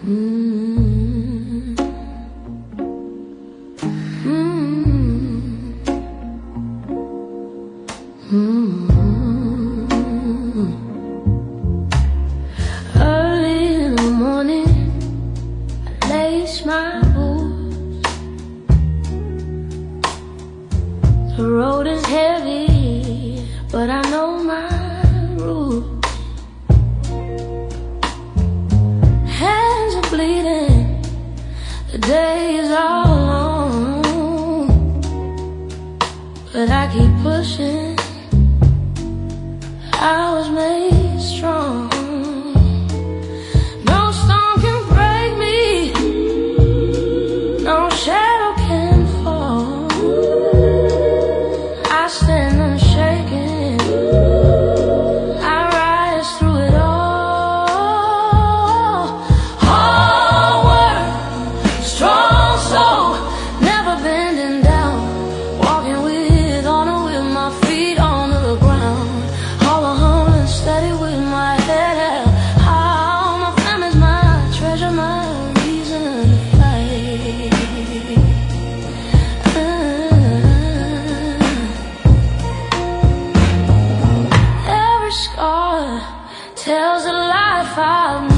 Mm-hmm. Mm-hmm. Mm-hmm. Early in the morning, I lace my boots. The road is heavy, but I know my route. Hands are bleeding, the day is all long, but I keep pushing. I was made strong. No storm can break me, no shadow can fall. I stand unshaken, I rise through it all. Hard work, strong soul, never bending down, walking with honor with my feet on the ground. Steady with my head held high. My family's my treasure, my reason to fight. Every scar tells a life I've